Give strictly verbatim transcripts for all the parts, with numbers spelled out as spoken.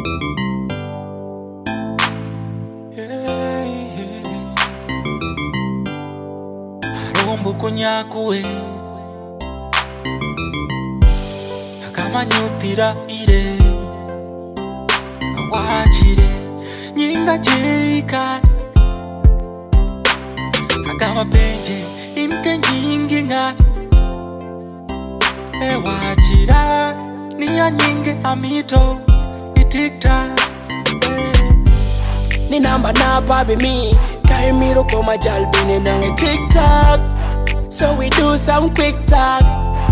Yeah, yeah. Arombo kunyakue akamanyutira ire awachire nyinga jika akamapenje imke nyingi nga ewachira niya nyingi amito itikta eh. Ni namba na baby me Kaimiro koma jalbine nange TikTok. So we do some quick talk.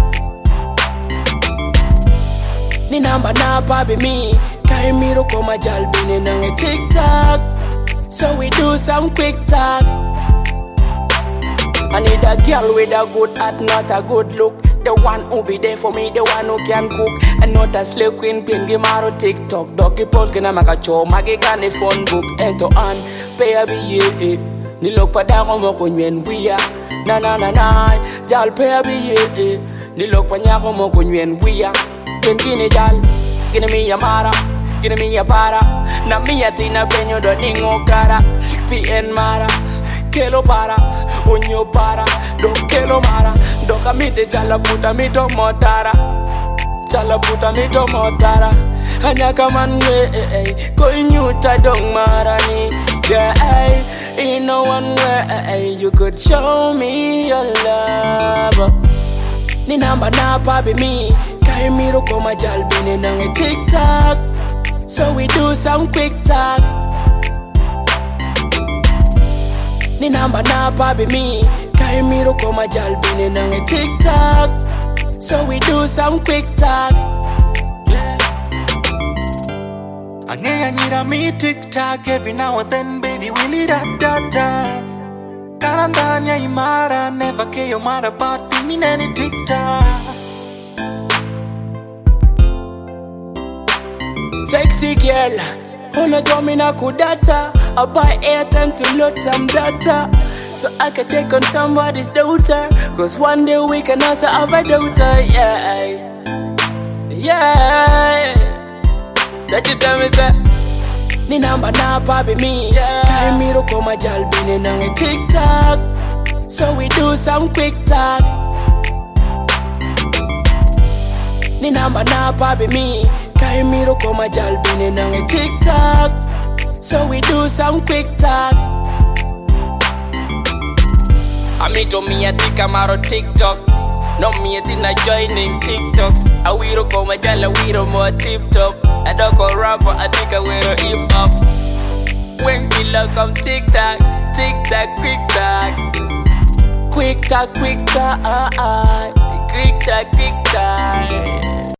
Ni namba na baby me Kaimiro koma jalbine nange TikTok. So we do some quick talk. I need a girl with a good heart, not a good look. The one who be there for me, the one who can cook. And not a slave queen, pingi maro TikTok. Doki polki na makacho, magi gani phone book. Ento an, pay a biye eh. Nilok padako mo kunyen buya. Na na na na, jal pay a biye eh. Nilok panyako mo kunyen buya. Ken gini jal, gini miya mara, gini miya para. Na miya tina benyo do ningo kara. P N mara, kelo para, onyo para. Do kelo mara, do kamite jala puta mito motara. Jala puta mito motara. Hanyaka manwe eh eh, koi nyuta dong marani. Yeah eh, in no one way eh, you could show me your love. Ni namba na baby me, Kaimiro koma jalbine nange TikTok. So we do some quick talk. Ni namba na baby me Kaimiro koma jalbine nange TikTok. So we do some quick talk. Yeah. Angeya nyira mi TikTok every now and then, baby willy da da da. Karandanya imara, never care your mother about me nani TikTok. Sexy girl, wanna draw me na kudata. I buy airtime to load some data, so I can take on somebody's daughter. Cause one day we can also have a daughter, yeah. Yeah. That you tell me say ni namba na baby me, yeah. Kaimiro koma jalbine nange TikTok. So we do some quick talk. Ni namba na baby me Kaimiro koma jalbine nange TikTok. So we do some quick talk. Amito mi atika maro TikTok. No mi atina joining TikTok. Awiro koma jala wiro mo tip top. Adoko rapper atika wiro hip hop. When kilo come TikTok, TikTok quick talk. Quick talk, quick talk, quick talk, quick talk.